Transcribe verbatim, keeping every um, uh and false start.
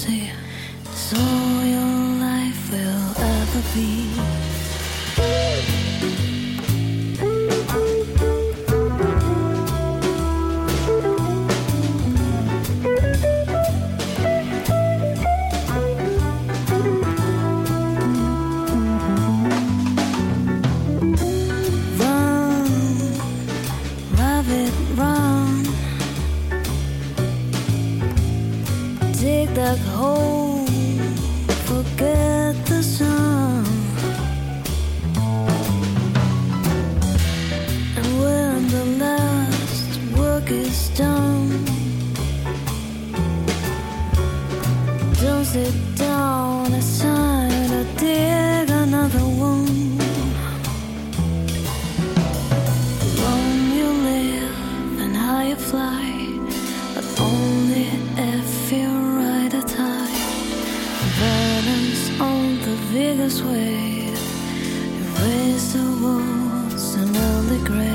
see. It's all your life will ever be. Dig that hole, forget the sun. And when the last work is done, don't sit down, it's time to dig another one. Long you live and high you fly, but only if you're right at time. Balance on the biggest wave, erase the walls and early grave.